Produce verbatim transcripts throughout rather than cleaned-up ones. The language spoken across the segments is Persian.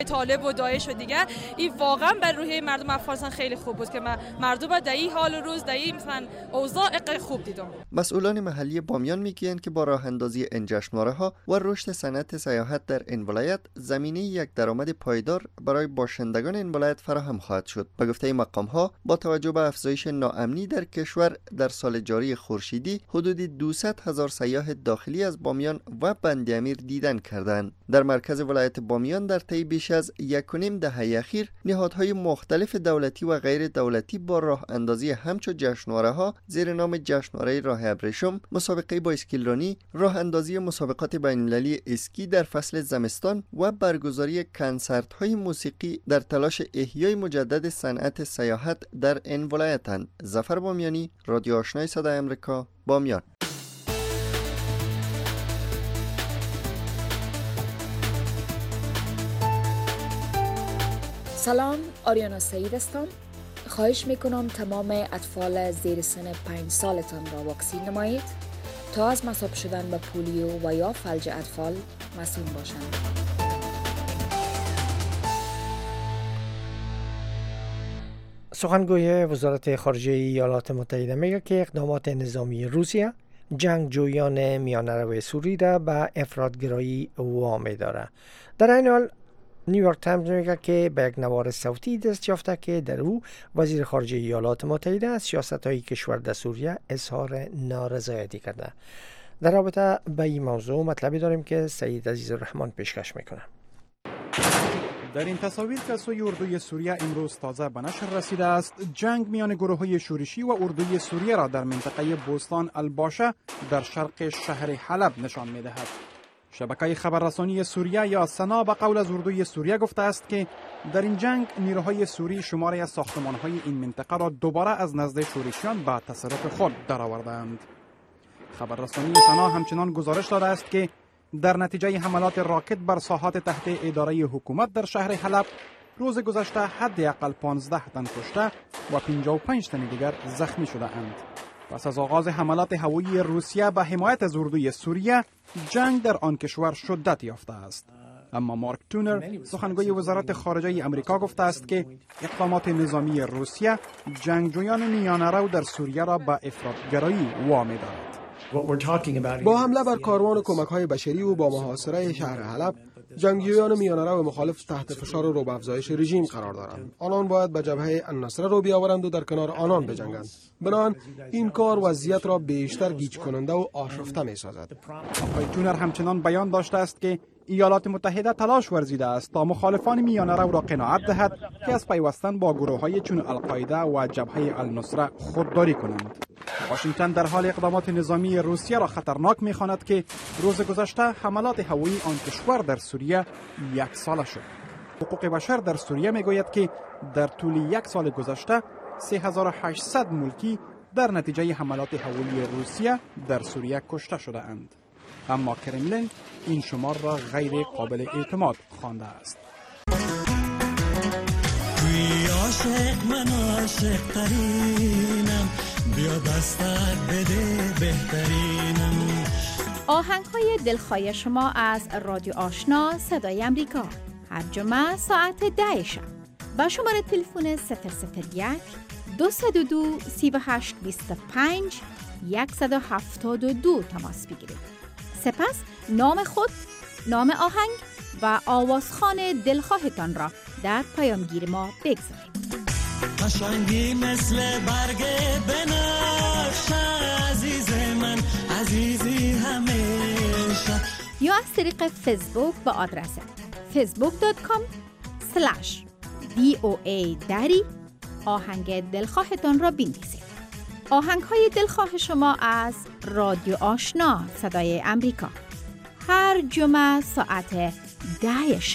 طالب و داعش و دیگه. این واقعا بر روحیه مردم افغانستان خیلی خوب بود که من مردم در این حال و روز در این مثلا اوضاع خوب دیدم. مسئولان محلی بامیان میگویند که با راه اندازی این جشنواره‌ها و رشد صنعت سیاحت در این ولایت زمینه یک درآمد پایدار برای باشندگان این ولایت فراهم خواهد شد. به گفته مقام‌ها با توجه به افزایش ناامنی در کشور در سال جاری خورشیدی حدود دویست هزار سیاح داخلی از بامیان و بند امیر دیدن کردند. در مرکز ولایت بامیان در طی بیش از یک و نیم دهه اخیر نهادهای مختلف دولتی و غیر دولتی با راه اندازی همچو جشنواره‌ها زیر نام جشنواره راه ابریشم، مسابقه با اسکیلرانی، راه اندازی مسابقات بین‌المللی اسکی در فصل زمستان و برگزاری کنسرت‌های موسیقی در تلاش احیای مجدد صنعت سیاحت در این ولایتند. ظفر بامیانی، رادیو آشنای صدای آمریکا، بامیان. سلام، آریانا سعید هستم. خواهش میکنم تمام اطفال زیر سن پنج سالتان را واکسین نمایید تا از مصاب شدن به پولیو و یا فلج اطفال مسئول باشند. سخنگوی وزارت خارجه ایالات متحده میگه که اقدامات نظامی روسیه جنگجویان میانه سوری را به افراطگرایی وامی داره. در این حال نیویورک تایمز میگه که به یک نوار صوتی دست یافته که در او وزیر خارجه ایالات متحده از سیاست‌های کشور در سوریه اظهار نارضایتی کرده. در رابطه با این موضوع مطلبی داریم که سید عزیزالرحمن پیشکش میکنه. در این تصاویر که سوی اردوی سوریه امروز تازه به نشر رسیده است، جنگ میان گروه‌های شورشی و اردوی سوریه را در منطقه بوستان الباشه در شرق شهر حلب نشان می‌دهد. شبکه خبررسانی سوریه یا سنا به قول از اردوی سوریه گفته است که در این جنگ نیروهای سوری شماری از ساختمان‌های این منطقه را دوباره از نزد شورشیان به تصرف خود درآوردند. خبررسانی سنا همچنان گزارش داده است که در نتیجه حملات راکت بر ساحات تحت اداره حکومت در شهر حلب روز گذشته حداقل پانزده تن کشته و پنجاه و پنج تن دیگر زخمی شده اند. پس از آغاز حملات هوایی روسیه به حمایت از اردوی سوریه، جنگ در آن کشور شدت یافته است. اما مارک تونر، سخنگوی وزارت خارجه امریکا، گفته است که اقدامات نظامی روسیه جنگجویان میانه رو در سوریه را به افراطگرایی وامی دارد. با حمله بر کاروان کمک‌های بشری و با محاصره شهر حلب، جنگجویان میانه‌رو مخالف تحت فشار و رو به افزایش رژیم قرار دارند. آنان باید به جبهه النصره رو بیاورند و در کنار آنان بجنگند. بنابراین این کار وضعیت را بیشتر گیج کننده و آشفته می‌سازد. آقای تونر همچنان بیان داشته است که ایالات متحده تلاش ورزیده است تا مخالفان میانه‌رو را قناعت دهد که از پیوستن با گروه‌های چون القاعده و جبهه النصره خودداری کنند. واشنگتن در حال اقدامات نظامی روسیه را خطرناک می‌خواند که روز گذشته حملات هوایی آن کشور در سوریه یک ساله شد. حقوق بشر در سوریه میگوید که در طول یک سال گذشته سه هزار و هشتصد ملکی در نتیجه حملات هوایی روسیه در سوریه کشته شده اند. اما کرملین این شمار را غیر قابل اعتماد خوانده است. عاشق من عاشق ترینم، بیا دستت بده بهترینم. آهنگ های دلخواه شما از رادیو آشنا صدای امریکا هر جمعه ساعت ده شب با شماره تلفن صفر صفر یک دو صفر دو سه هشت دو پنج صد و هفتاد و دو تماس بگیرید. سپس نام خود، نام آهنگ و آوازخوان دلخواهتان را در پیامگیر ما بگذارید. قشنگی مثل برگ بنفشه، عزیز من عزیزی همیشه. یا از طریق فیسبوک با آدرس فیسبوک دات کام اسلش دی او ای دری آهنگ دلخواهتان را بنویسید. آهنگ های دلخواه شما از رادیو آشنا صدای امریکا هر جمعه ساعت ده شب.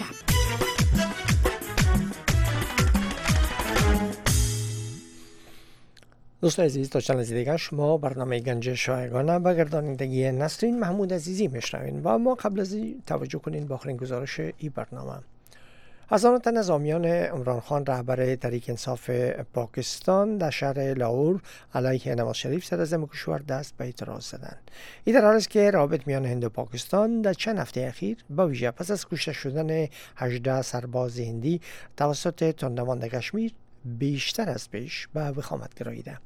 دوستان عزیز، تا چند لحظه دیگر شما برنامه گنج شایگانه به گردانندگی نسرین محمود عزیزی میشنوین و ما قبل از این توجه کنین به آخرین گزارش این برنامه. حسنات نظامیان عمران خان رهبر تحریک انصاف پاکستان در شهر لاهور علیه نواز شریف صدراعظم کشور دست به اعتراض زدند. این در حالی است که روابط میان هند و پاکستان در چند هفته اخیر با ویژه پس از کشته شدن هجده سرباز هندی توسط تندماند کشمیر بیشتر از پیش به وخامت گراییده.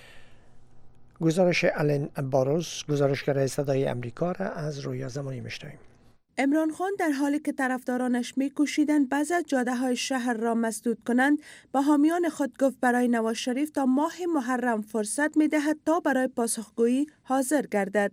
گزارش آلن باروس، گزارشگر صدای امریکا را از رویا زمانی میشنویم. عمران خان در حالی که طرفدارانش می‌کوشیدند بعضی از جاده‌های شهر را مسدود کنند، به حامیان خود گفت برای نواز شریف تا ماه محرم فرصت می‌دهد تا برای پاسخگویی حاضر گردد.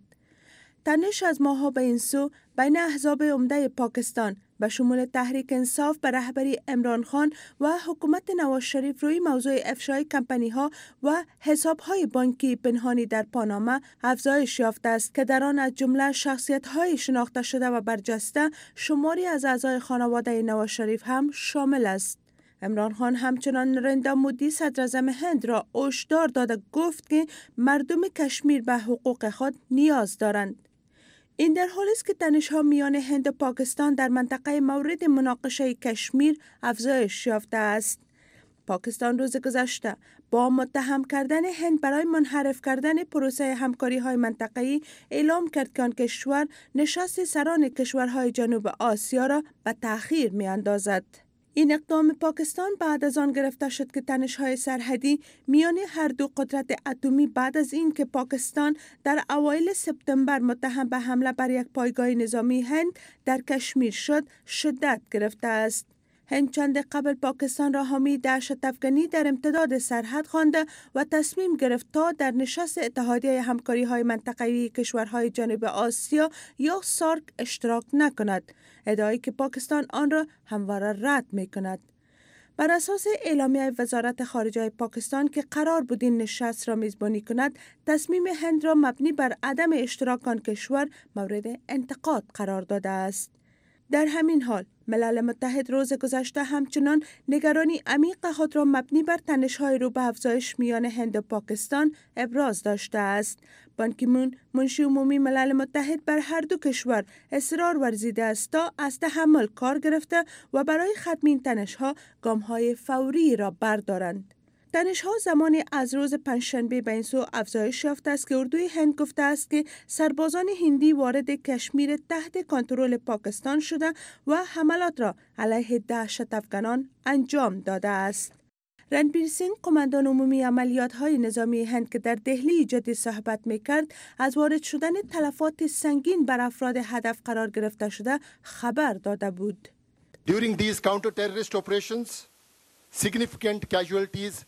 تنش از ماه‌ها به این سو بین احزاب عمده پاکستان به شمول تحریک انصاف به رهبری عمران خان و حکومت نواز شریف روی موضوع افشای کمپانی‌ها و حساب‌های بانکی پنهانی در پاناما افزایش یافته است که در آن از جمله شخصیت‌های شناخته شده و برجسته شماری از اعضای خانواده نواز شریف هم شامل است. عمران خان همچنان نریندرا مودی صدراعظم هند را هشدار داده گفت که مردم کشمیر به حقوق خود نیاز دارند. این در حالی است که تنش‌ها میان هند و پاکستان در منطقه مورد مناقشه کشمیر افزایش یافته است. پاکستان روز گذشته با متهم کردن هند برای منحرف کردن پروسه همکاری‌های منطقه‌ای اعلام کرد که آن کشور نشست سران کشورهای جنوب آسیا را به تأخیر می‌اندازد. این اقدام پاکستان بعد از آن گرفته شد که تنش‌های سرحدی میان هر دو قدرت اتمی بعد از این که پاکستان در اوایل سپتامبر متهم به حمله بر یک پایگاه نظامی هند در کشمیر شد شدت گرفته است. هند چند قبل پاکستان را حامی دهشت افکنی در امتداد سرحد خوانده و تصمیم گرفت تا در نشست اتحادیه همکاری‌های منطقه‌ای کشورهای جنوب آسیا یا سارک اشتراک نکند، ادعایی که پاکستان آن را همواره رد می‌کند. بر اساس اعلامیه وزارت خارجه پاکستان که قرار بود این نشست را میزبانی کند، تصمیم هند را مبنی بر عدم اشتراک آن کشور مورد انتقاد قرار داده است. در همین حال ملل متحد روز گذشته همچنان نگرانی عمیق خود را مبنی بر تنش‌های رو به افزایش میان هند و پاکستان ابراز داشته است. بان کی مون منشی عمومی ملل متحد بر هر دو کشور اصرار ورزیده است تا از تحمل کار گرفته و برای ختم این تنش‌ها گام‌های فوری را بردارند. تنش‌ها زمانی از روز پنجشنبه به این سو افزایش یافته است که اردوی هند گفته است که سربازان هندی وارد کشمیر تحت کنترل پاکستان شده و حملات را علیه دهشت افغانان انجام داده است. رنبیر سینگ قماندان عمومی عملیات‌های نظامی هند که در دهلی جدی صحبت می‌کرد، از وارد شدن تلفات سنگین بر افراد هدف قرار گرفته شده خبر داده بود. During these counter-terrorist operations, significant casualties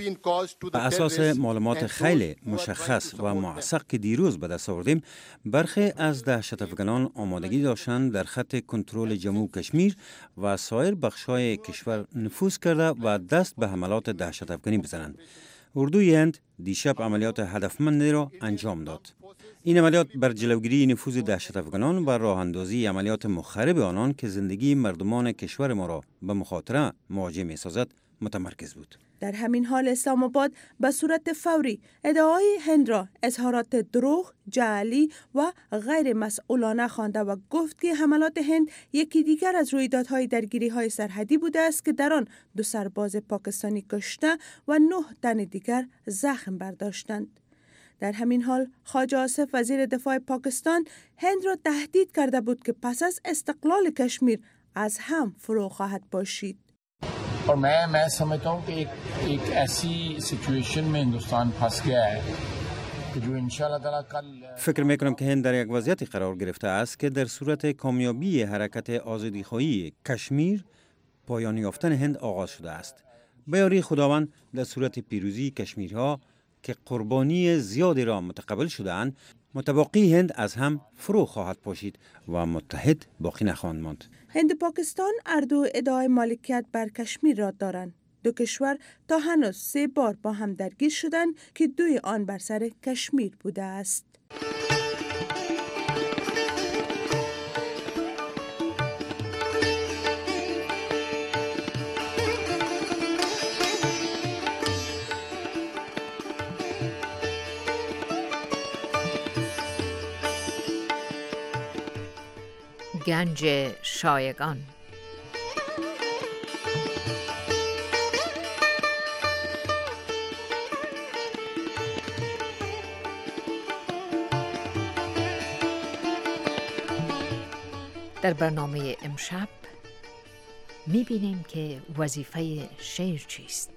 به اساس معلومات خیلی مشخص و موثق که دیروز به دست آوردیم، برخی از دهشت افغانان آمادگی داشتند در خط کنترل جموں کشمیر و سایر بخش‌های کشور نفوذ کرده و دست به حملات دهشت افغانی بزنند. اردوی هند دیشب عملیات هدفمندی را انجام داد. این عملیات بر جلوگیری نفوذ دهشت افغانان و راه اندازی عملیات مخرب آنان که زندگی مردمان کشور ما را به مخاطره مواجه می‌سازد متمرکز بود. در همین حال اسلام آباد به صورت فوری ادعای هند را اظهارات دروغ، جعلی و غیر مسئولانه خوانده و گفت که حملات هند یکی دیگر از رویدادهای درگیری‌های سرحدی بوده است که در آن دو سرباز پاکستانی کشته و نه تن دیگر زخم برداشتند. در همین حال خواجه آصف وزیر دفاع پاکستان هند را تهدید کرده بود که پس از استقلال کشمیر از هم فرو خواهد باشید. और मैं मैं समझता हूँ कि एक एक ऐसी सिचुएशन में हिंदुस्तान फंस गया है कि जो इंशाल्लाह ताला कल فکر میکنم که هند در یک وضعیتی قرار گرفته است که در صورت کامیابی حرکت آزادیخواهی کشمیر پایان یافتن هند آغاز شده است. به یاری خداوند در صورت پیروزی کشمیرها که قربانی زیادی را متقبل شده‌اند، متباقی هند از هم فرو خواهد پاشید و متحد باقی نخواهند ماند. هند و پاکستان هر دو ادعای مالکیت بر کشمیر را دارند. دو کشور تا هنوز سه بار با هم درگیر شدند که دوی آن بر سر کشمیر بوده است. گنج شایگان. در برنامه امشب می‌بینیم که وظیفه شعر چیست.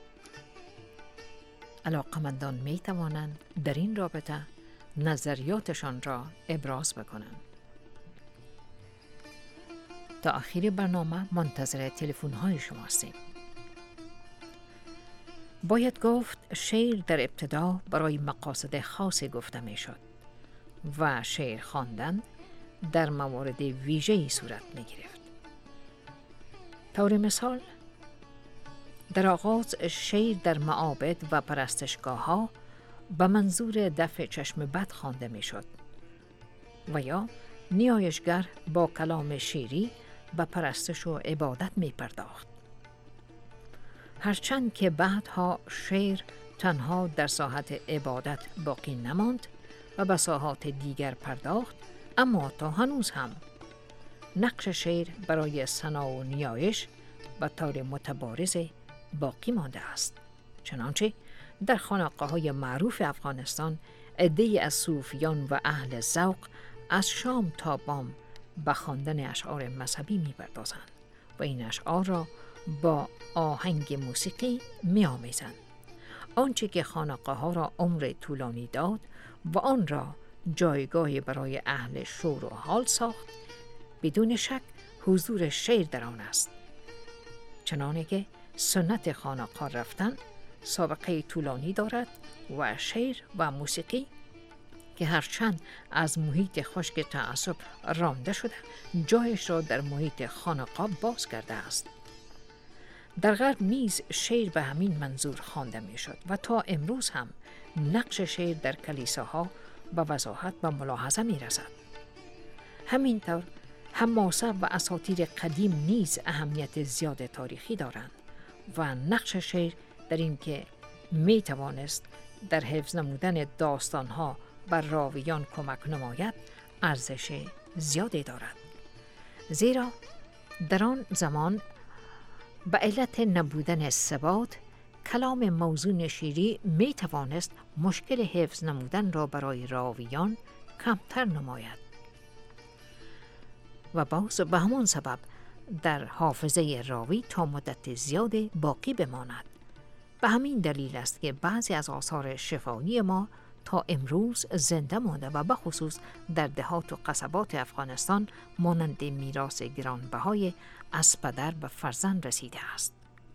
علاقمندان می‌توانند در این رابطه نظریاتشان را ابراز بکنند. تا آخر برنامه منتظر تلفن‌های شما هستیم. باید گفت شعر در ابتدا برای مقاصد خاصی گفته می‌شد و شعر خواندن در موارد ویژه‌ای صورت می‌گرفت. طور مثال در آغاز شعر در معابد و پرستشگاه‌ها به منظور دفع چشم بد خوانده می‌شد و یا نیایشگر با کلام شعری به پرستش و عبادت می‌پرداخت. هرچند که بعدها شعر تنها در ساحت عبادت باقی نماند و به ساحات دیگر پرداخت، اما تا هنوز هم نقش شعر برای ثنا و نیایش به طور متبارز باقی مانده است. چنانچه در خانقاه‌های معروف افغانستان عده‌ای از صوفیان و اهل ذوق از شام تا بام به خواندن اشعار مذهبی می‌پردازند و این اشعار را با آهنگ موسیقی می‌آمیزند. آنچه که خانقاه‌ها را عمر طولانی داد و آن را جایگاهی برای اهل شور و حال ساخت، بدون شک حضور شعر در آن است. چنانه که سنت خانقاه رفتن سابقه طولانی دارد و شعر و موسیقی که هرچند از محیط خشک تعصب رانده شده، جایش را در محیط خانقاه باز کرده است. در غرب نیز شعر به همین منظور خوانده می شد و تا امروز هم نقش شعر در کلیساها به وضاحت و ملاحظه می رسد. همینطور حماسه و اساطیر قدیم نیز اهمیت زیاد تاریخی دارند و نقش شعر در این که می توانست در حفظ نمودن داستانها بر راویان کمک نماید ارزش زیادی دارد. زیرا در آن زمان به علت نبودن ثبات کلام موزون شعری می توانست مشکل حفظ نمودن را برای راویان کمتر نماید و باز به همون سبب در حافظه راوی تا مدت زیاد باقی بماند. به همین دلیل است که بعضی از آثار شفاهی ما تا امروز زنده مانده و به خصوص در دهات و قصبات افغانستان مانند میراث گرانبهای از پدر به فرزند رسیده است.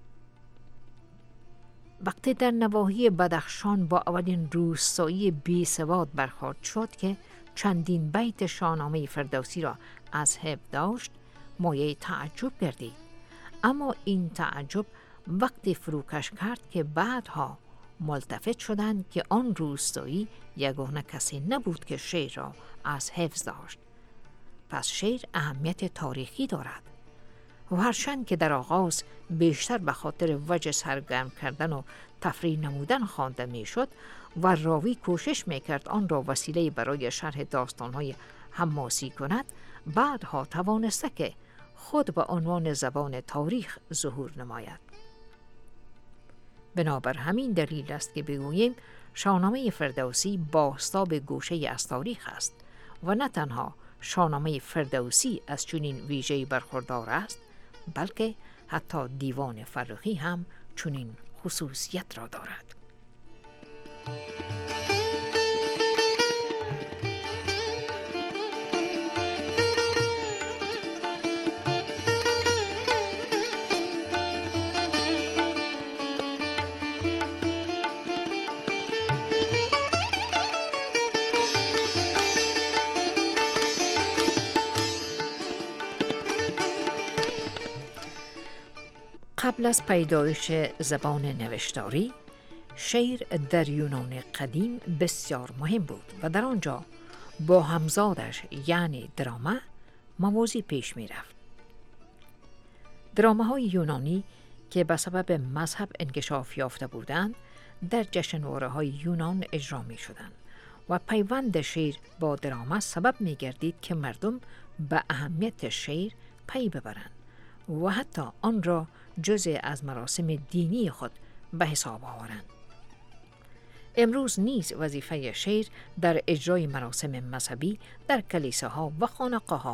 وقتی در نواحی بدخشان با اولین روستایی بی سواد برخورد شد که چندین بیت شاهنامه فردوسی را از حفظ داشت، مایه تعجب گردید. اما این تعجب وقتی فروکش کرد که بعدها ملتفت شدند که آن روستایی یگانه کسی نبود که شعر را از حفظ داشت. پس شعر اهمیت تاریخی دارد و هرچند که در آغاز بیشتر به خاطر وجه سرگرم کردن و تفریح نمودن خوانده میشد و راوی کوشش میکرد آن را وسیله برای شرح داستانهای حماسی کند، بعدها توانسته که خود به عنوان زبان تاریخ ظهور نماید. بنابر همین دلیل است که بگوییم شاهنامه فردوسی بازتاب گوشه از تاریخ است و نه تنها شاهنامه فردوسی از چنین ویژه‌ای برخوردار است، بلکه حتی دیوان فرخی هم چنین خصوصیت را دارد. قبل از پیدایش زبان نوشتاری، شعر در یونان قدیم بسیار مهم بود و در آنجا با همزادش یعنی درامه موازی پیش می رفت. درامه های یونانی که به سبب مذهب انکشاف یافته بودند در جشنواره های یونان اجرا می شدند و پیوند شعر با درامه سبب می گردید که مردم به اهمیت شعر پی ببرند و حتی آن را جزء از مراسم دینی خود به حساب آورند. امروز نیز وظیفه شعر در اجرای مراسم مذهبی در کلیساها و خانقاه‌ها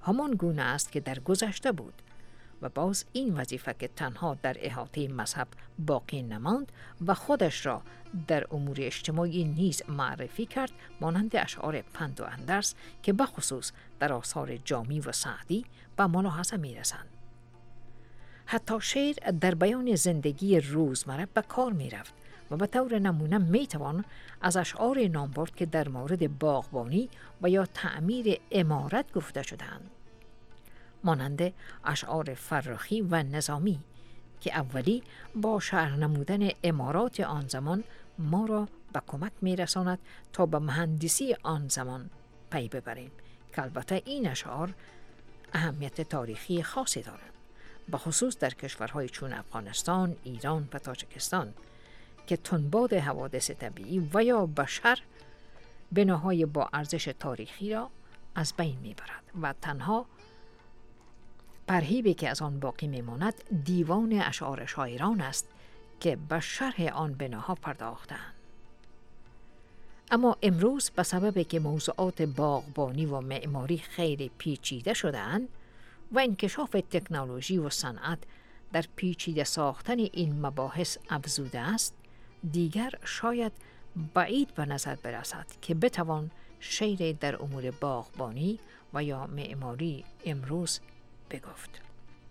همان گونه است که در گذشته بود و باز این وظیفه که تنها در احاطه مذهب باقی نماند و خودش را در امور اجتماعی نیز معرفی کرد، مانند اشعار پند و اندرس که بخصوص در آثار جامی و سعدی به ملاحظه می رسند. حتی شعر در بیان زندگی روزمره به کار می رفت و به طور نمونه می توان از اشعار نام برد که در مورد باغبانی و یا تعمیر عمارت گفته شدند، مانند اشعار فرخی و نظامی که اولی با شرح نمودن عمارات آن زمان ما را به کمک می رساند تا به مهندسی آن زمان پی ببریم، که البته این اشعار اهمیت تاریخی خاصی دارند، به خصوص در کشورهای چون افغانستان، ایران و تاجیکستان که تنباد حوادث طبیعی و یا بشر بناهای با ارزش تاریخی را از بین می برد و تنها پرهیبی که از آن باقی میماند دیوان اشعار شاعران است که به شرح آن بناها پرداختند. اما امروز به سبب که موضوعات باغبانی و معماری خیلی پیچیده شده‌اند و انکشاف تکنولوژی و صنعت در پیچیده ساختن این مباحث افزوده است، دیگر شاید بعید به نظر برسد که بتوان شعر در امور باغبانی و یا معماری امروز بگفت.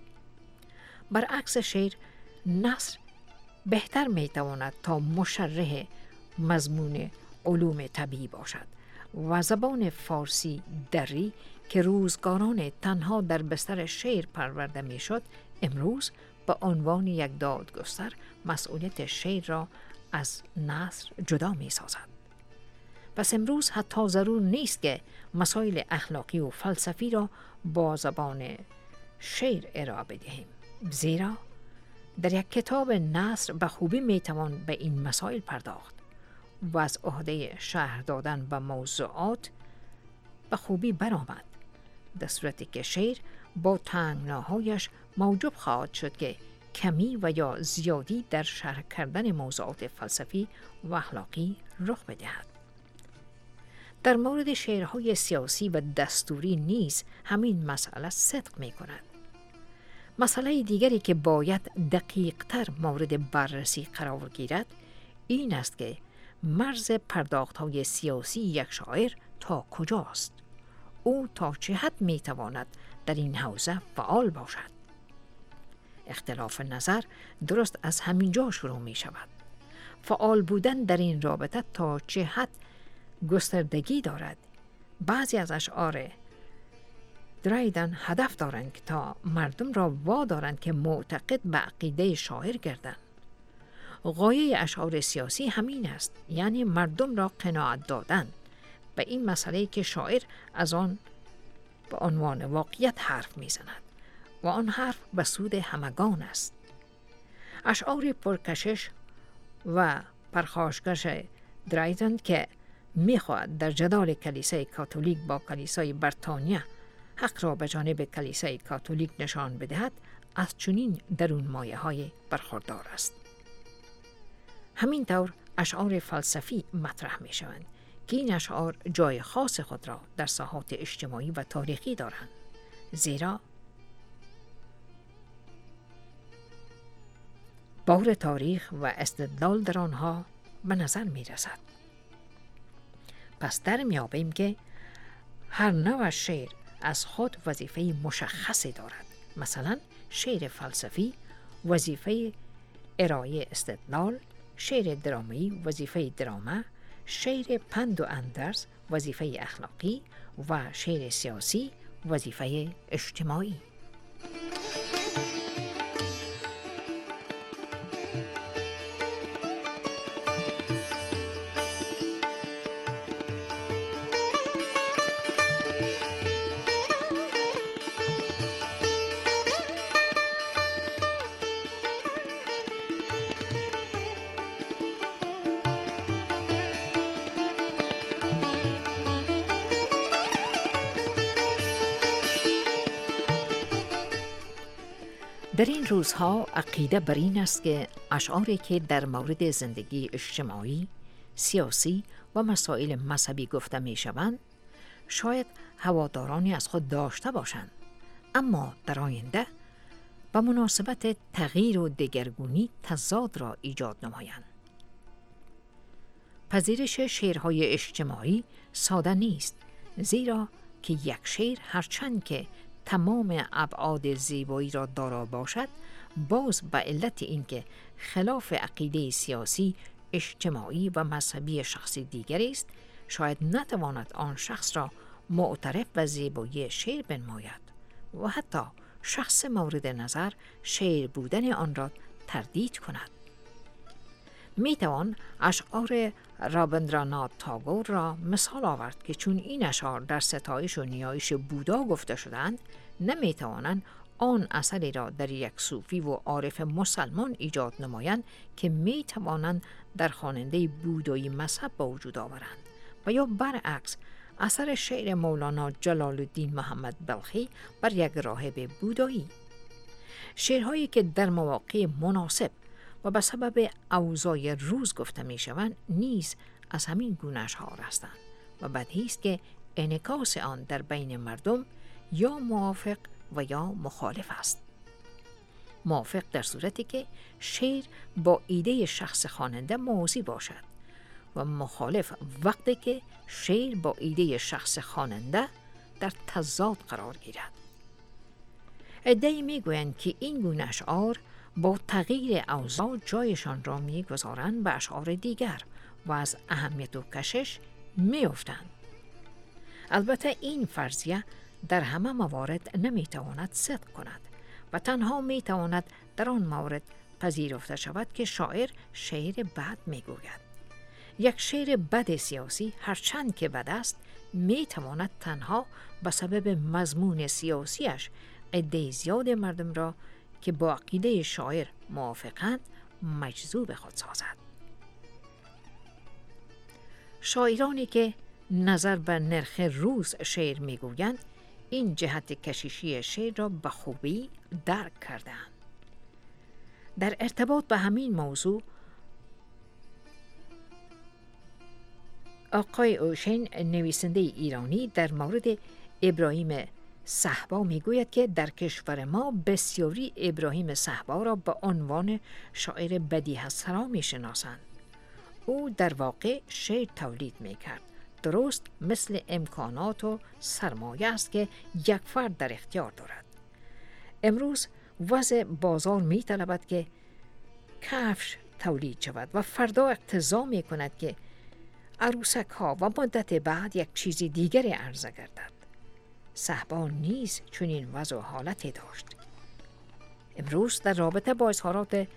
برعکس شعر، نثر بهتر میتواند تا مشرح مضمون علوم طبیعی باشد و زبان فارسی دری که روزگاران تنها در بستر شعر پرورده میشد، امروز به عنوان یک دادگستر مسئولیت شعر را از نثر جدا می سازد. پس امروز حتی ضرور نیست که مسائل اخلاقی و فلسفی را با زبان شعر ارائه بدهیم، زیرا در یک کتاب نثر به خوبی می توان به این مسائل پرداخت و از عهده شرح دادن به موضوعات به خوبی برآمد، در صورتی که شعر با تنگناهایش موجب خواهد شد که کمی و یا زیادی در شرح کردن موضوعات فلسفی و اخلاقی رخ بدهد. در مورد شعرهای سیاسی و دستوری نیز همین مسئله صدق می کند. مسئله دیگری که باید دقیق تر مورد بررسی قرار گیرد این است که مرز پرداخت‌های سیاسی یک شاعر تا کجاست؟ او تا چه حد می تواند در این حوزه فعال باشد؟ اختلاف نظر درست از همین جا شروع می شود. فعال بودن در این رابطه تا چه حد گستردگی دارد؟ بعضی از اشعار دریدن هدف دارند که تا مردم را وادارند که معتقد به عقیده شاعر گردند. غایه اشعار سیاسی همین است، یعنی مردم را قناعت دادن به این مسئله که شاعر از آن به عنوان واقعیت حرف میزند و آن حرف به سود همگان است. اشعار پرکشش و پرخاشگرش دریدن که میخواهد در جدال کلیسای کاتولیک با کلیسای بریتانیا حق را به جانب کلیسای کاتولیک نشان بدهد، از چنین درون مایه های برخوردار است. همین طور اشعار فلسفی مطرح می شوند که این اشعار جای خاص خود را در ساحات اجتماعی و تاریخی دارند، زیرا بار تاریخ و استدلال در آنها به نظر می رسد. پس در میابیم که هر نوع شعر از خود وظیفه مشخصی دارد. مثلا شعر فلسفی وظیفه ارائه استدلال، شعر درامی وظیفه درامه، شعر پند و اندرز وظیفه اخلاقی و شعر سیاسی وظیفه اجتماعی. در این روزها عقیده بر این است که اشعاری که در مورد زندگی اجتماعی، سیاسی و مسائل مذهبی گفته می شوند، شاید هوادارانی از خود داشته باشند. اما در آینده به مناسبت تغییر و دگرگونی تضاد را ایجاد نمایند. پذیرش شعرهای اجتماعی ساده نیست، زیرا که یک شعر هرچند که تمام ابعاد زیبایی را دارا باشد، باز به علت اینکه خلاف عقیده سیاسی، اجتماعی و مذهبی شخص دیگری است، شاید نتواند آن شخص را معترف و زیبایی شعر بنماید و حتی شخص مورد نظر شعر بودن آن را تردید کند. می توان اشعار رابندرانات تاگور را مثال آورد که چون این اشعار در ستایش و نیایش بودا گفته شدند، نمی توانند آن اثری را در یک صوفی و عارف مسلمان ایجاد نمایند که می توانند در خواننده بودایی مذهب با وجود آورند، و یا برعکس اثر شعر مولانا جلال الدین محمد بلخی بر یک راهب بودایی. شعرهایی که در مواقع مناسب و به سبب اوضاع روز گفته می شوند نیز از همین گونه اشعار هستند و بدیهی است که انعکاس آن در بین مردم یا موافق و یا مخالف است. موافق در صورتی که شعر با ایده شخص خواننده موازی باشد و مخالف وقتی که شعر با ایده شخص خواننده در تضاد قرار گیرد. عده‌ای میگویند که این گونه اشعار با تغییر اوضاع جایشان را میگذارند به اشعار دیگر و از اهمیت و کشش میافتند. البته این فرضیه در همه موارد نمیتواند صدق کند و تنها میتواند در آن مورد پذیرفته شود که شاعر شعر بد میگوید. یک شعر بد سیاسی هرچند که بد است میتواند تنها به سبب مضمون سیاسیش عده زیاد مردم را که با عقیده شاعر موافقند مجذوب خود سازد. شاعرانی که نظر به نرخ روز شعر میگویند این جهت کشیشی شعر را به خوبی درک کردند. در ارتباط به همین موضوع آقای اوشین نویسنده ایرانی در مورد ابراهیم صحبا میگوید که در کشور ما بسیاری ابراهیم صحبا را به عنوان شاعر بدیع سرا میشناسند. او در واقع شعر تولید میکرد، درست مثل امکانات و سرمایه است که یک فرد در اختیار دارد. امروز وضع بازار میطلبد که کفش تولید شود و فردا اقتضا میکند که عروسک ها و مدت بعد یک چیز دیگری عرضه گردد. صحبا نیز چنین وضع و حالتی داشت. امروز در رابطه با اظهارات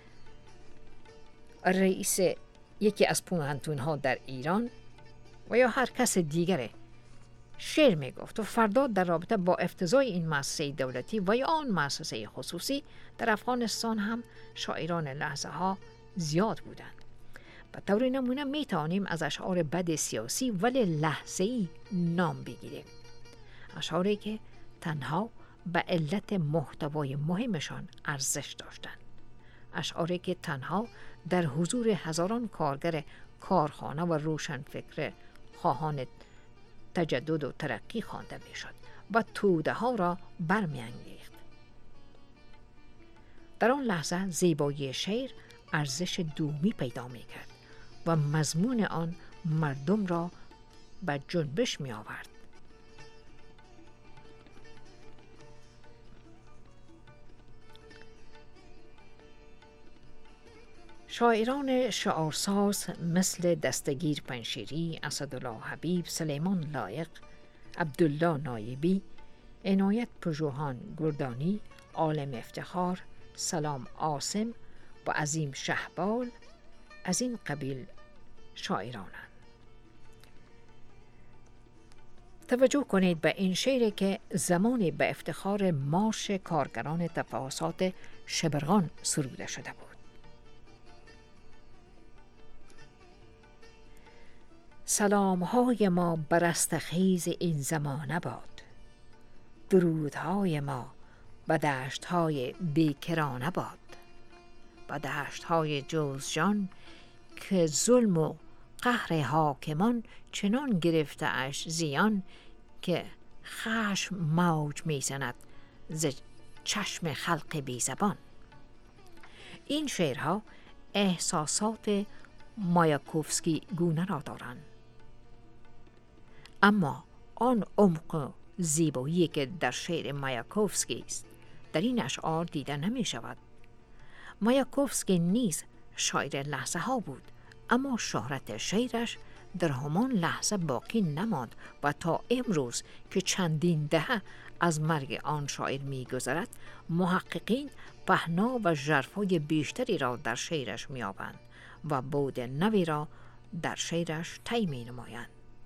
رئیس یکی از پوهنتون‌ها در ایران و یا هر کس دیگره شعر می گفت و فردا در رابطه با افتضاح این مؤسسه دولتی و یا آن مؤسسه خصوصی در افغانستان هم شاعران لحظه ها زیاد بودند. به طور نمونه می توانیم از اشعار بد سیاسی ولی لحظه‌ای نام بگیریم. اشعاری که تنها به علت محتوای مهمشان ارزش داشتند. اشعاری که تنها در حضور هزاران کارگر کارخانه و روشنفکر خواهان تجدد و ترقی خوانده میشد و توده ها را برمیانگیخت. در آن لحظه زیبایی شعر ارزش دومی پیدا میکرد و مضمون آن مردم را به جنبش می آورد. شاعران شعارساز مثل دستگیر پنشیری، اسدالله حبیب، سلیمان لایق، عبدالله نایبی، عنایت پژوهان گردانی، عالم افتخار، سلام عاصم و عظیم شهبال از این قبیل شاعرانند. توجه کنید به این شعری که زمانی به افتخار مارش کارگران تفاحصات شبرغان سروده شده بود. سلامهای ما بر رستخیز این زمانه باد، درودهای ما به دشتهای بیکرانه باد، به دشتهای جوزجان که ظلم و قهر حاکمان چنان گرفته اش زیان که خشم موج میزند ز چشم خلق بی زبان. این شعرها احساسات مایاکوفسکی گونه را دارند، اما آن عمق و زیبایی که در شعر مایاکوفسکی است در این اشعار دیده نمی شود. مایاکوفسکی نیز شاعر لحظه ها بود، اما شهرت شعرش در همان لحظه باقی نماند و تا امروز که چندین دهه از مرگ آن شاعر می گذرد، محققین پهنا و ژرفای بیشتری را در شعرش می یابند و بعد نوی را در شعرش طی می نمایند.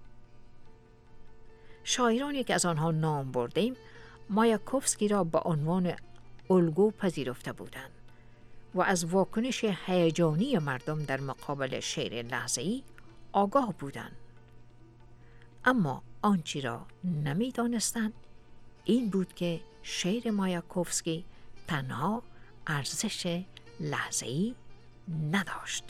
شاعرانی که از آنها نام بردیم مایاکوفسکی را به عنوان الگو پذیرفته بودند و از واکنش هیجانی مردم در مقابل شعر لحظه‌ای آگاه بودند. اما آنچه را نمی دانستند این بود که شعر مایاکوفسکی تنها ارزش لحظه‌ای نداشت.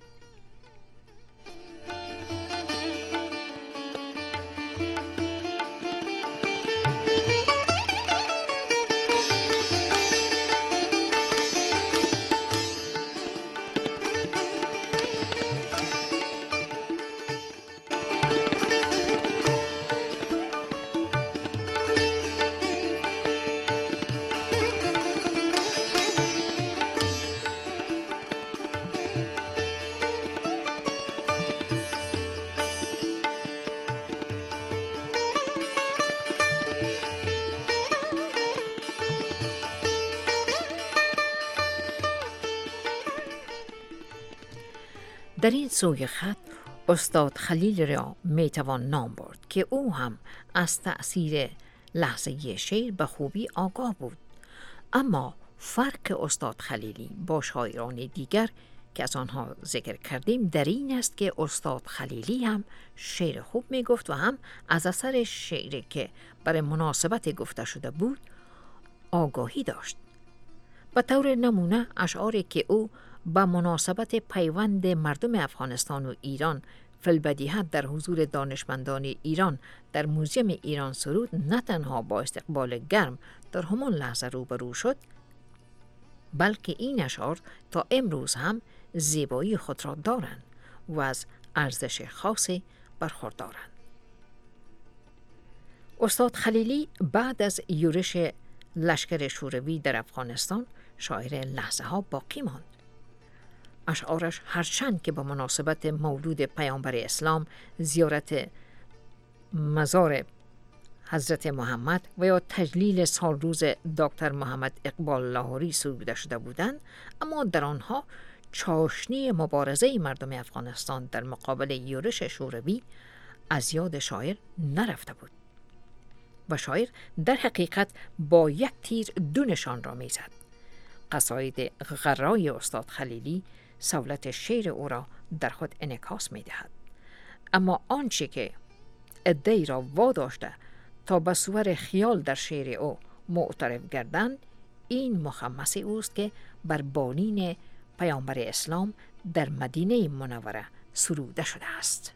در این سوی خط استاد خلیل را میتوان نام برد که او هم از تأثیر لحظه‌ای شعر به خوبی آگاه بود. اما فرق استاد خلیلی با شاعران دیگر که از آنها ذکر کردیم در این است که استاد خلیلی هم شعر خوب میگفت و هم از اثر شعری که برای مناسبت گفته شده بود آگاهی داشت. به طور نمونه اشعاری که او با مناسبت پیوند مردم افغانستان و ایران فی‌البدیهه در حضور دانشمندان ایران در موزیم ایران سرود نه تنها با استقبال گرم در همان لحظه روبرو شد، بلکه این اشعار تا امروز هم زیبایی خود را دارند و از ارزش خاصی برخوردارند. استاد خلیلی بعد از یورش لشکر شوروی در افغانستان شاعر لحظه ها باقی ماند. اشعارش هرچند که با مناسبت مولود پیامبر اسلام، زیارت مزار حضرت محمد و یا تجلیل سال روز دکتر محمد اقبال لاهوری سروده شده بودند، اما در آنها چاشنی مبارزه مردم افغانستان در مقابل یورش شوروی از یاد شاعر نرفته بود و شاعر در حقیقت با یک تیر دو نشان را میزد. قصاید غرای استاد خلیلی سولت شعر او را در خود انعکاس می‌دهد. اما آنچه که عده‌ای را واداشته تا به صور خیال در شعر او معترف گردند، این مخمس اوست که بر بالین پیامبر اسلام در مدینه منوره سروده شده است.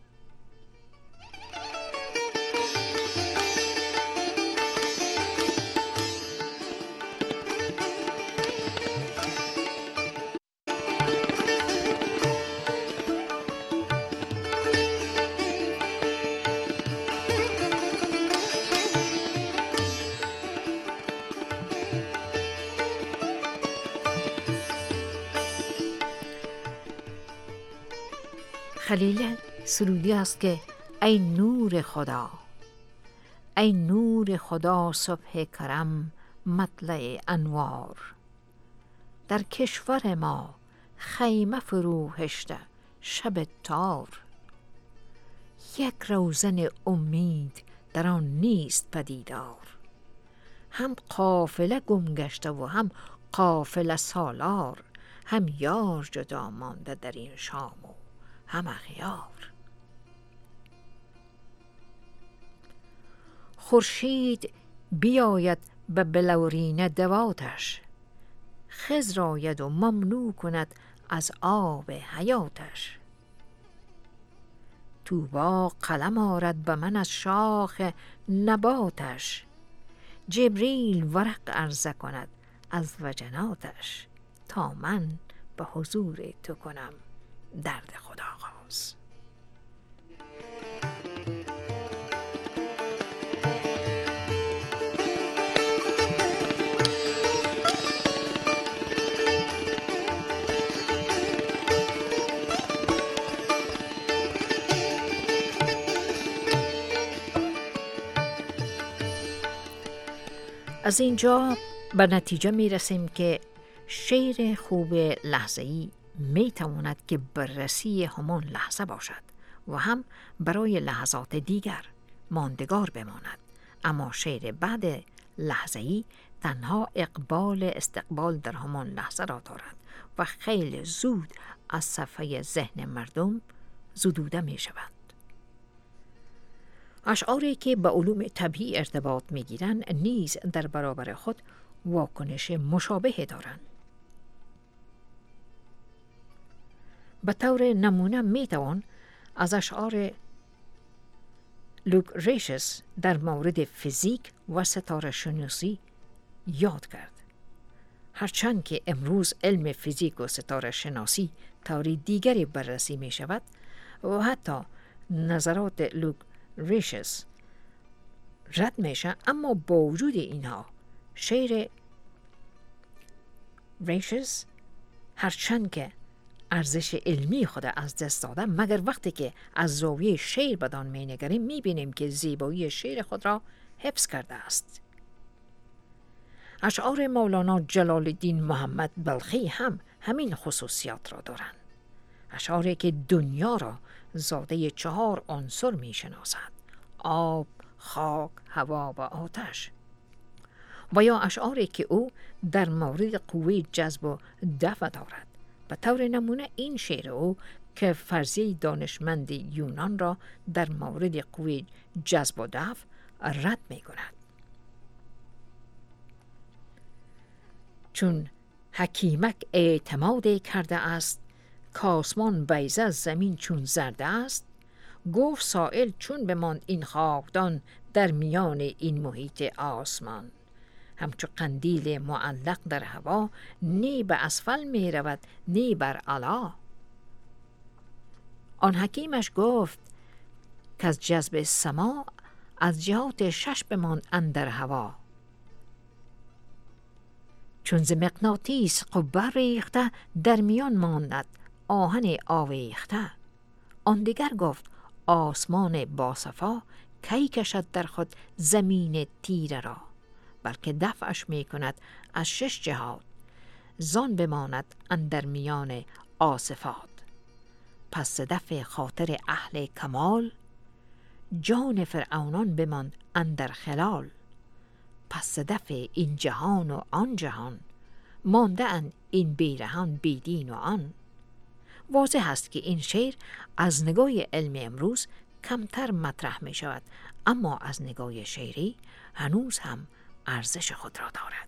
خلیل سرودی است که ای نور خدا، ای نور خدا صبح کرم مطلع انوار، در کشور ما خیمه فرو هشته شب تار، یک روزن امید در آن نیست پدیدار، هم قافله گم گشته و هم قافله سالار، هم یار جدا مانده در این شام و هم اغیار. خورشید بیاید به بلورین دواتش، خضر آید و ممنوع کند از آب حیاتش، طوبی قلم آرد به من از شاخ نباتش، جبریل ورق عرضه کند از وجناتش، تا من به حضور تو کنم درد خدا آغاز. از اینجا به نتیجه می رسیم که شعر خوب لحظه‌ای می تواند که بررسی همان لحظه باشد و هم برای لحظات دیگر ماندگار بماند، اما شعر بعد لحظه‌ای تنها اقبال استقبال در همان لحظه را دارد و خیلی زود از صفحه ذهن مردم زدوده می شود. اشعاری که به علوم طبیعی ارتباط می گیرند نیز در برابر خود واکنش مشابه دارند. به طور نمونه می توان از اشعار لوکریشس در مورد فیزیک و ستاره شناسی یاد کرد. هرچند که امروز علم فیزیک و ستاره شناسی طوری دیگری بررسی می شود و حتی نظرات لوکریشس رد می شود، اما با وجود اینها شعر ریشس هرچند که ارزش علمی خود از دست داده، مگر وقتی که از زاویه شعر بدان می نگریم می بینیم که زیبایی شعر خود را حفظ کرده است. اشعار مولانا جلال الدین محمد بلخی هم همین خصوصیات را دارند. اشعاری که دنیا را زاده چهار عنصر می شناسد: آب، خاک، هوا و آتش. و یا اشعاری که او در مورد قوه جذب و دفع دارد. به طور نمونه این شعر او که فرضیه دانشمند یونان را در مورد قوه جذب و دفع رد می کند. چون حکیمک اعتماد کرده است، کاسمان بیضه زمین چون زرده است، گفت سائل چون بماند این خاکدان در میان این محیط آسمان. همچو قندیل معلق در هوا، نی به اسفل می رود نی بر علا. آن حکیمش گفت که از جذب سما، از جهات شش بماند اندر هوا. چون ز مغناطیس قبه ریخته، در میان ماند آهن آویخته. آن دیگر گفت آسمان باصفا، کی کشد در خود زمین تیره را. بلکه دفعش می کند از شش جهات، زان بماند اندر میان آصفات. پس دفع خاطر اهل کمال، جان فرعونان بماند اندر خلال. پس دفع این جهان و آن جهان، مانده اند این بیرهان بیدین و آن. واضح است که این شعر از نگاه علم امروز کمتر مطرح می شود، اما از نگاه شعری هنوز هم ارزش خود را دارد.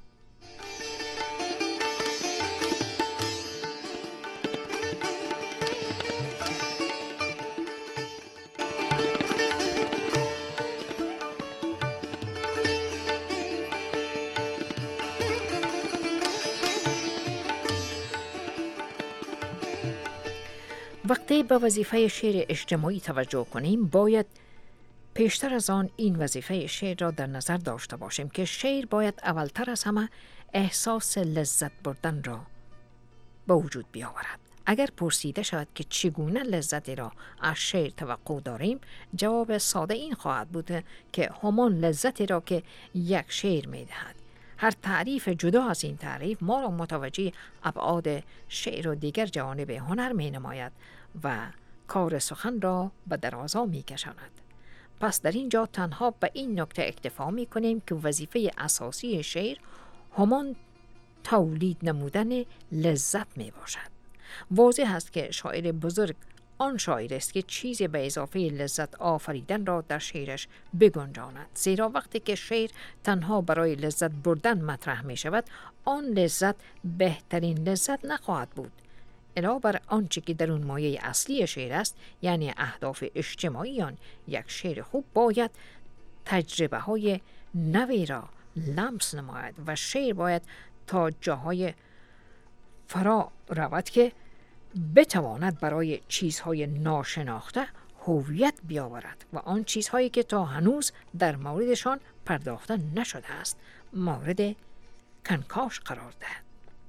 وقتی به وظیفه شعر اجتماعی توجه کنیم، باید پیشتر از آن این وظیفه شعر را در نظر داشته باشیم که شعر باید اولتر از همه احساس لذت بردن را به وجود بیاورد. اگر پرسیده شود که چگونه لذتی را از شعر توقع داریم، جواب ساده این خواهد بود که همان لذتی را که یک شعر می دهد. هر تعریف جدا از این تعریف ما را متوجه ابعاد شعر و دیگر جوانب هنر می نماید و کار سخن را به درازا می کشاند. پس در اینجا تنها به این نکته اکتفا می کنیم که وظیفه اساسی شعر همان تولید نمودن لذت می باشد. واضح است که شاعر بزرگ آن شاعر است که چیزی به اضافه لذت آفریدن را در شعرش بگنجاند، زیرا وقتی که شعر تنها برای لذت بردن مطرح می شود، آن لذت بهترین لذت نخواهد بود. علاوه بر آنچه که در اون مایه اصلی شعر است، یعنی اهداف اجتماعی، آن یک شعر خوب باید تجربه های نوی را لمس نماید و شعر باید تا جاهای فرا رود که بتواند برای چیزهای ناشناخته هویت بیاورد و آن چیزهایی که تا هنوز در موردشان پرداخته نشده است مورد کنکاش قرار دهد.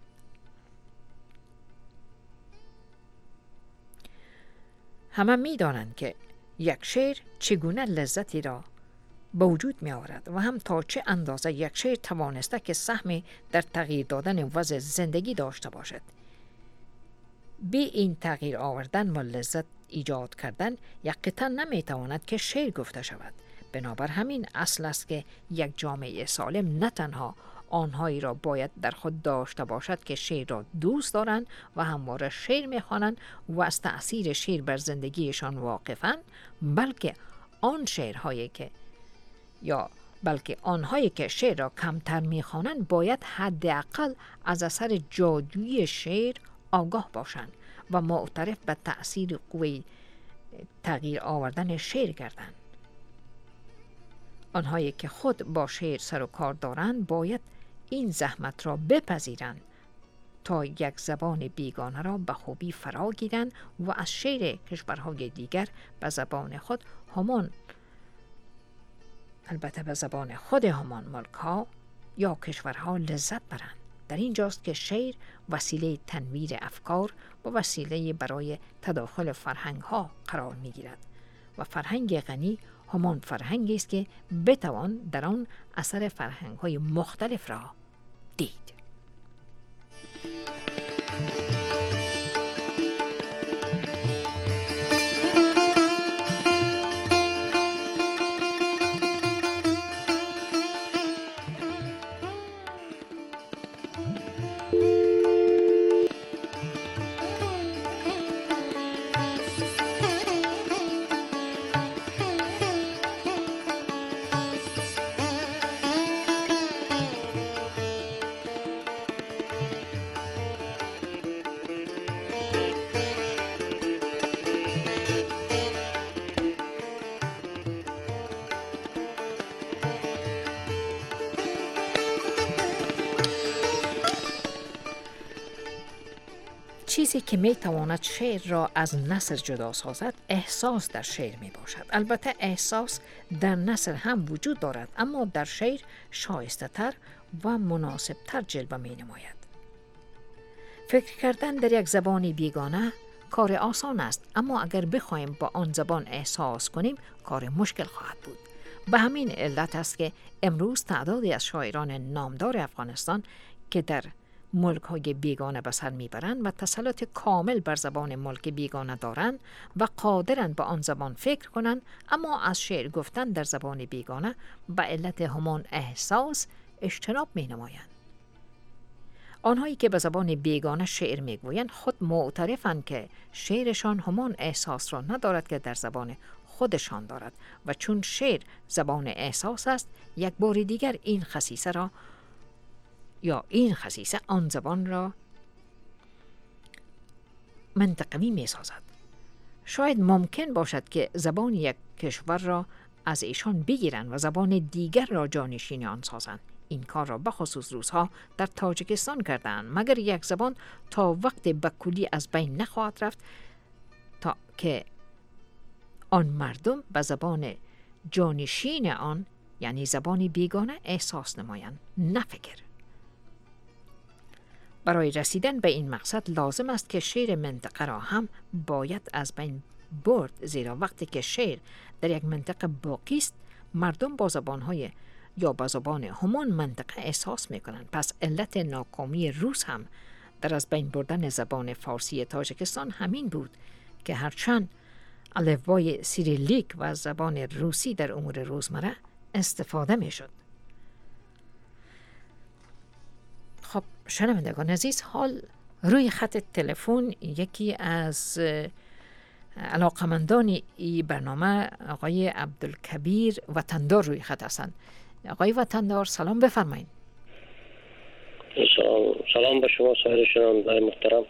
همه می دانند که یک شعر چگونه لذتی را به وجود می آورد و هم تا چه اندازه یک شعر توانسته که سهمی در تغییر دادن وضع زندگی داشته باشد. بی این تغییر آوردن و لذت ایجاد کردن یک قطعه نمی تواند که شعر گفته شود. بنابر همین اصل است که یک جامعه سالم نه تنها آنهایی را باید در خود داشته باشد که شعر را دوست دارند و همواره شعر می‌خوانند و از تأثیر شعر بر زندگیشان واقفند، بلکه آن شعرهایی که یا بلکه آنهایی که شعر را کمتر می‌خوانند باید حداقل از اثر جادویی شعر آگاه باشند و معترف به تأثیر قوی تغییر آوردن شعر گردند. آنهایی که خود با شعر سر و کار دارند باید این زحمت را بپذیرند تا یک زبان بیگانه را به خوبی فرا گیرند و از شعر کشورهای دیگر به زبان خود همان البته به زبان خود همان ملک‌ها یا کشورها لذت برند. در اینجاست که شعر وسیله تنویر افکار و وسیله برای تداخل فرهنگ‌ها قرار می‌گیرد و فرهنگ غنی همان فرهنگی است که بتوان در آن اثر فرهنگ‌های مختلف را دید. چیزی که می تواند شعر را از نثر جدا سازد احساس در شعر می باشد. البته احساس در نثر هم وجود دارد، اما در شعر شایسته تر و مناسب تر جلوه می نماید. فکر کردن در یک زبان بیگانه کار آسان است، اما اگر بخواهیم با آن زبان احساس کنیم کار مشکل خواهد بود. به همین علت است که امروز تعدادی از شاعران نامدار افغانستان که در ملک های بیگانه به سر میبرند و تسلط کامل بر زبان ملک بیگانه دارند و قادرند با آن زبان فکر کنند، اما از شعر گفتن در زبان بیگانه به علت همان احساس اجتناب می نمایند. آنهایی که به زبان بیگانه شعر میگویند خود معترفند که شعرشان همان احساس را ندارد که در زبان خودشان دارد و چون شعر زبان احساس است، یک بار دیگر این خصیصه را یا این خصیصه آن زبان را منطقوی می سازد. شاید ممکن باشد که زبان یک کشور را از ایشان بگیرند و زبان دیگر را جانشین آن سازند. این کار را بخصوص روزها در تاجیکستان کردند، مگر یک زبان تا وقت به کلی از بین نخواهد رفت تا که آن مردم به زبان جانشین آن یعنی زبان بیگانه احساس نمایند، نه فکر. برای رسیدن به این مقصد لازم است که شعر منطقه را هم باید از بین برد، زیرا وقتی که شعر در یک منطقه باقی است مردم با زبانهای یا با زبان همان منطقه احساس میکنند. پس علت ناکامی روس هم در از بین بردن زبان فارسی تاجیکستان همین بود که هرچند الفبای سیریلیک و زبان روسی در امور روزمره استفاده میشد. خب شنوندگان عزیز، حال روی خط تلفن یکی از علاقمندان این برنامه آقای عبدالکبیر وطندار روی خط هستند. آقای وطندار سلام بفرمایید. سلام به شما سایر شنوندگان محترم.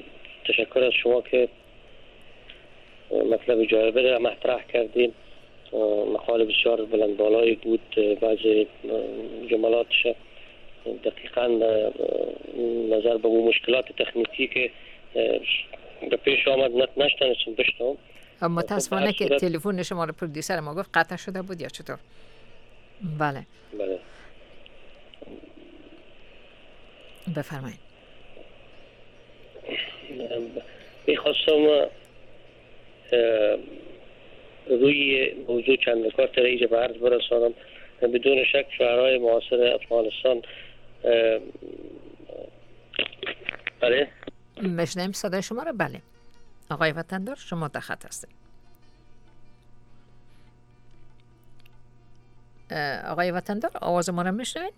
تشکر از شما که مطلب جالب را مطرح کردیم مقال بسیار بلند بالایی بود. بعضی جملاتش دقیقاً نظر به مشکلات تکنیکی که به پیش آمد نتونستم بشنوم. متاسفانه که تلفن شما رو پرودیوسر ما گفت قطع شده بود یا چطور؟ بله بله بفرمایید. میخواستم روی موضوع چند نکات رئیس به عرض برسانم. بدون شک شعرهای معاصر افغانستان بله مشنیم صدای شما رو. بله آقای وطندار شما در خط هستید. آقای وطندار آواز ما رو میشنوید؟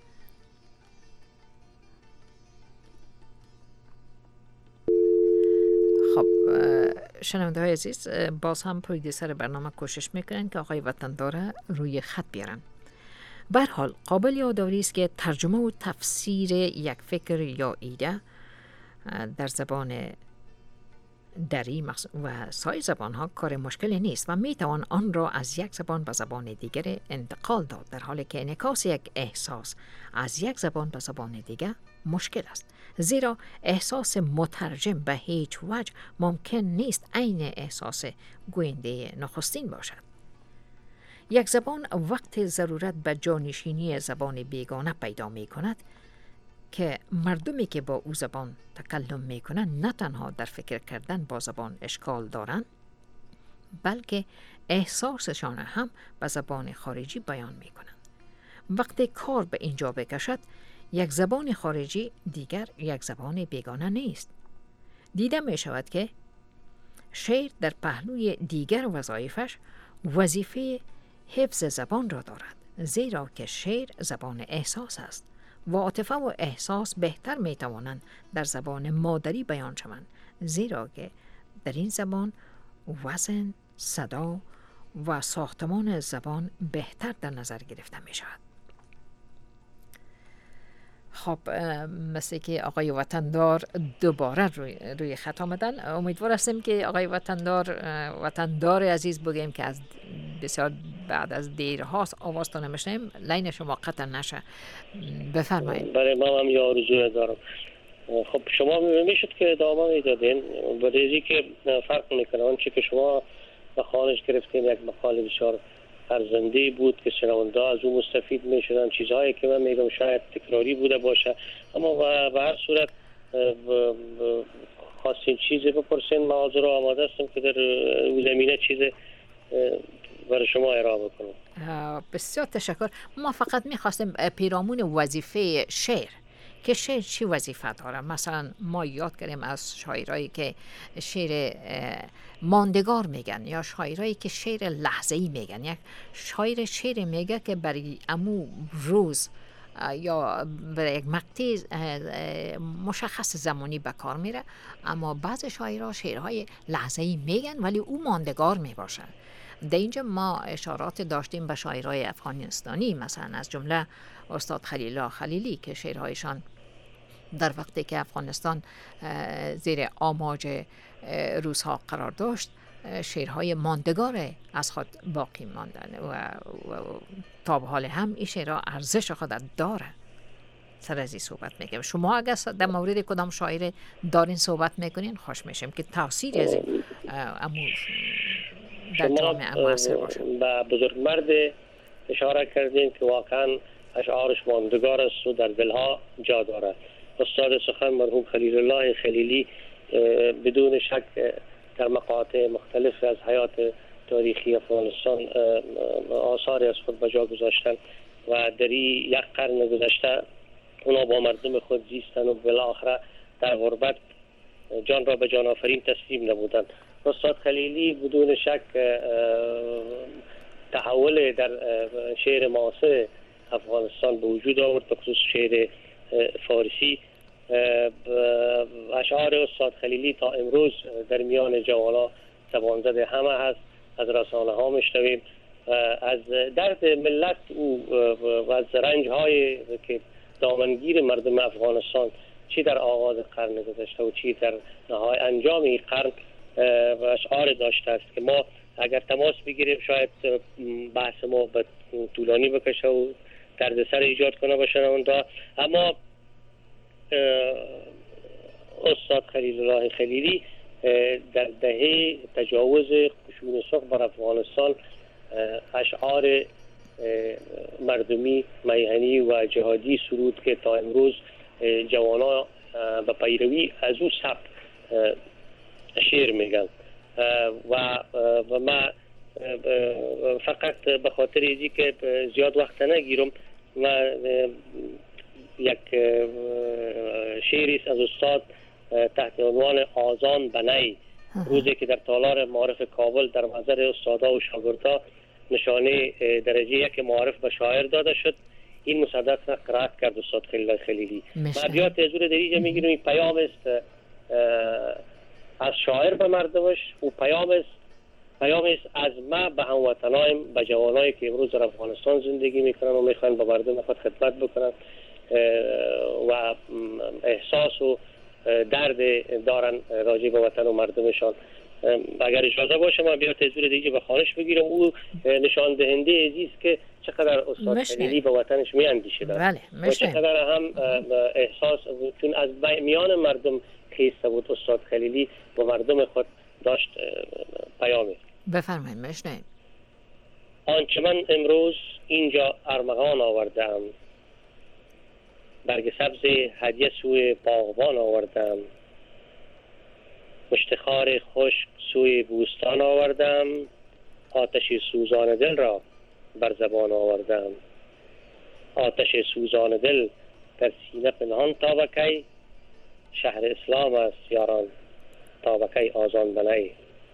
خب شنونده های عزیز، باز هم پرودیوسر برنامه کوشش میکنن که آقای وطندار روی خط بیارن. به هر حال قابل یادآوری است که ترجمه و تفسیر یک فکر یا ایده در زبان دری و سایر زبان ها کار مشکلی نیست و می توان آن را از یک زبان به زبان دیگر انتقال داد، در حالی که انعکاس یک احساس از یک زبان به زبان دیگر مشکل است، زیرا احساس مترجم به هیچ وجه ممکن نیست عین احساس گوینده نخستین باشد. یک زبان وقت ضرورت به جانشینی زبان بیگانه پیدا می کند که مردمی که با او زبان تکلم می کنند نه تنها در فکر کردن با زبان اشکال دارند، بلکه احساسشان هم به زبان خارجی بیان می کنند. وقتی کار به اینجا بکشد، یک زبان خارجی دیگر یک زبان بیگانه نیست. دیده می شود که شعر در پهلوی دیگر وظایفش وظیفه حفظ زبان را دارد، زیرا که شعر زبان احساس است و عاطفه و احساس بهتر می توانند در زبان مادری بیان شوند، زیرا که در این زبان وزن، صدا و ساختمان زبان بهتر در نظر گرفته می شود. خب مثل که آقای وطندار دوباره روی, روی خط آمدن. امیدوار هستیم که آقای وطندار وطندار عزیز بگیم که از بسیار بعد از دیرهاست آوازتان نمیشنیم، لین شما قطع نشه. بفرمایید. برای ما هم یه آرزوی دارم. خب شما میشد که ادامه میدادین بریزی که فرق میکنه آنچه که شما مخالش گرفتین یک مقال بسیار ارزنده بود که شنونده از اون مستفید میشدن، چیزهایی که من میگم شاید تکراری بوده باشه، اما به هر صورت خواستین چیزی بپرسین، من حاضر و آماده هستم که در زمینه چیزی برای شما ارائه بکنم. بسیار تشکر. ما فقط میخواستیم پیرامون وظیفه شعر که شعر چی وظیفه داره. مثلا ما یاد کردیم از شاعرایی که شعر ماندگار میگن یا شاعرایی که شعر لحظه‌ای میگن. یک شاعر شعر میگه که برای امو روز یا برای یک مقطع مشخص زمانی به کار میره، اما بعض شاعرها شعرهای لحظه‌ای میگن ولی او ماندگار میباشن. در اینجا ما اشارات داشتیم به شاعرای افغانستانی، مثلا از جمله استاد خلیل الله خلیلی که شعرهایشان در وقتی که افغانستان زیر آماج روس‌ها قرار داشت شعرهای ماندگار از خود باقی ماندن و, و, و تا به حال هم این شعرها ارزش خود داره. سر از این صحبت میکنیم. شما اگر در مورد کدام شاعر دارین صحبت میکنین خوش میشیم که تاثیر از امو در جامعه موثر باشه. به بزرگمرد اشاره کردین که واقعا اشعارش ماندگار است و در دلها جا دارد. استاد سخن مرحوم خلیل الله خلیلی بدون شک در مقاطع مختلف از حیات تاریخی افغانستان آثاری از خود به جا گذاشتن و در یک قرن گذشته اونا با مردم خود زیستن و بالاخره در غربت جان را به جان آفرین تسلیم نمودند. استاد خلیلی بدون شک تحول در شعر معاصر افغانستان به وجود آورد، به خصوص شعر فارسی. اشعار استاد خلیلی تا امروز در میان جوانا زبان زده همه هست، از رسانه ها میشنویم، از درد ملت او و از رنج های که دامنگیر مردم افغانستان چی در آغاز قرن گذشته و چی در نهای انجام این قرن و اشعار داشته است که ما اگر تماس بگیریم شاید بحث ما به طولانی بکشه و دردسر ایجاد کنه به شنونده. اما استاد خلیل الله خلیلی در دهه تجاوز قشون سرخ بر افغانستان اشعار مردمی میهنی و جهادی سرود که تا امروز جوانا به پیروی از او سبک شعر میگن و و ما فقط به خاطر اینکه که زیاد وقت نگیرم ما یک شعری است از استاد تحت عنوان آذان بنی، روزی که در تالار معارف کابل در محضر استادا و شاگردا نشانه درجه یک معارف به شاعر داده شد. این مصدق را قرائت کرد استاد خلیل خلیلی. ما ابیات از او در اینجا میگیریم. این پیام است از شاعر به مردمش و پیام است پیام است از ما به هموطنایم، به جوانایی که امروز در افغانستان زندگی میکنن و میخوان به مردم خود خدمت بکنن و احساس و درد دارن راجع به وطن و مردمشان. اگر اجازه باشه ما بیات حضور دیگه به خانش بگیرم. او نشان دهنده عزیز که چقدر استاد خلیلی به وطنش میاندیشه بله و چقدر هم احساس، چون از میان مردم خیسته بود استاد خلیلی و مردم خود داشت پیامی. بفرمایید مشنید. آنچه من امروز اینجا ارمغان آوردم، برگ سبز هدیه سوی باغبان آوردم، مشتخار خشک سوی بوستان آوردم، آتش سوزان دل را بر زبان آوردم. آتش سوزان دل در سینه پنهان تا بکی، شهر اسلام است یاران تا بکی آذان بنی.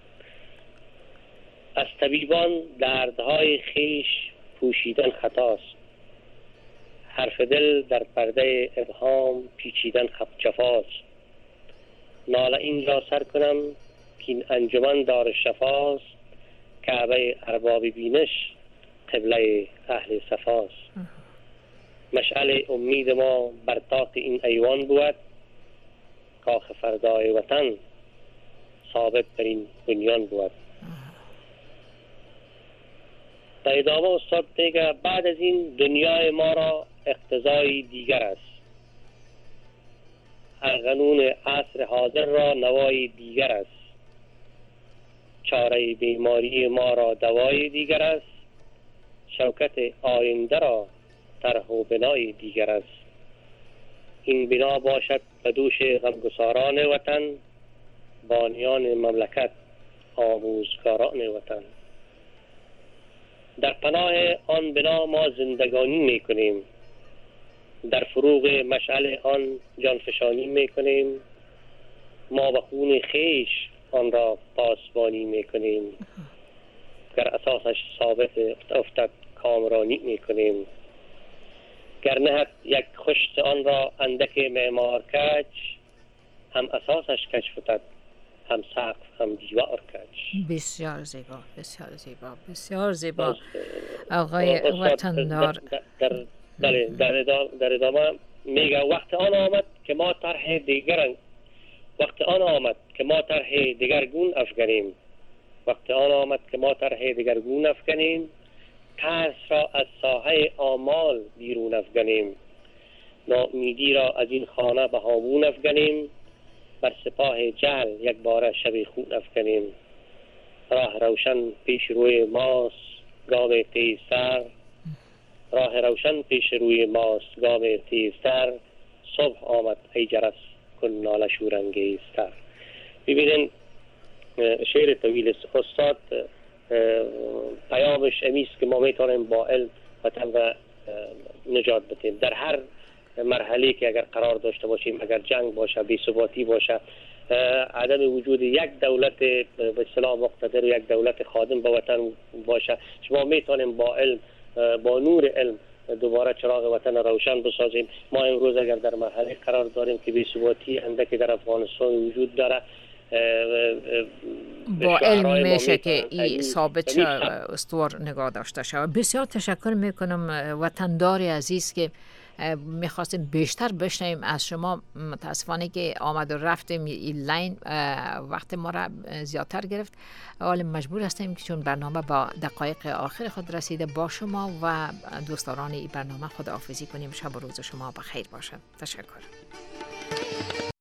از طبیبان دردهای خیش پوشیدن خطاست، حرف دل در پرده ابهام پیچیدن خب جفاست. ناله اینجا سر کنم که این انجمن دار شفاست، کعبه ارباب بینش قبله اهل صفاست. مشعل امید ما بر طاق این ایوان بود، کاخ فردای وطن ثابت بر این بنیان بود. در ادامه استاد میگه بعد از این دنیای ما را اقتضای دیگر است، ارغنون عصر حاضر را نوای دیگر است، چاره بیماری ما را دوای دیگر است، شوکت آینده را طرح و بنای دیگر است. این بنا باشد به دوش غمگساران وطن، بانیان مملکت آموزگاران وطن. در پناه آن بنا ما زندگانی می کنیم، در فروغ مشعل آن جانفشانی می کنیم، ما به خون خیش آن را پاسبانی می کنیم، گر اساسش ثابت افتد کامرانی می کنیم. گر نهد یک خشت آن را اندک معمار کج، هم اساسش کج فتد هم سقف هم دیوار کج. بسیار زیبا بسیار زیبا بسیار زیبا آقای وطندار. در در در در ادامه میگه وقت آن آمد که ما طرح دیگر وقت آن آمد که ما طرح دیگرگون افکنیم، وقت آن آمد که ما طرح دیگرگون افکنیم، ترس را از ساحه آمال بیرون افکنیم، ناامیدی را از این خانه به هامون افکنیم، بر سپاه جهل یک بار شب خون افکنیم. راه روشن پیش روی ماست گام تیزتر، راه روشن پیش روی ماست گام تیزتر، صبح آمد ای جرس کن ناله شورانگیزتر. ببینین شعر طویل استاد پیامش امیست که ما میتونیم با علم وطن و نجات بدیم. در هر مرحله که اگر قرار داشته باشیم، اگر جنگ باشه، بی‌ثباتی باشه، عدم وجود یک دولت به اصطلاح مقتدر و یک دولت خادم به وطن باشه، شما میتونیم با علم، با نور علم دوباره چراغ وطن روشن بسازیم. ما امروز اگر در مرحله قرار داریم که بی‌ثباتی اندکی در افغانستان وجود داره، با علم میشه که این ثابت استوار نگاه داشته شود. بسیار تشکر میکنم وطندار عزیز که میخواستیم بیشتر بشنویم از شما. متاسفانه که آمد و رفتیم این لاین وقت ما را زیادتر گرفت، ولی مجبور هستیم که چون برنامه با دقایق آخر خود رسیده با شما و دوستداران این برنامه خداحافظی کنیم. شب و روز شما بخیر باشد. تشکر.